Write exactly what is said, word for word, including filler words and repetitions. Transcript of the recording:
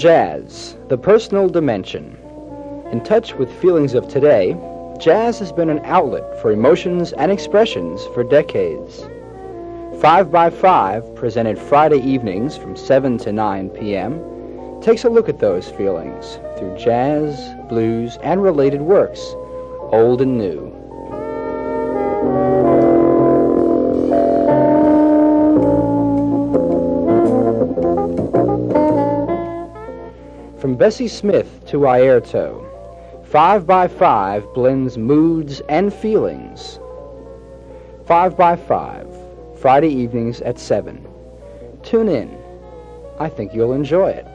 Jazz, the personal dimension. In touch with feelings of today, jazz has been an outlet for emotions and expressions for decades. Five by Five, presented Friday evenings from seven to nine p.m., takes a look at those feelings through jazz, blues, and related works, old and new. From Bessie Smith to Airto, Five by Five blends moods and feelings. Five by Five, Friday evenings at seven. Tune in. I think you'll enjoy it.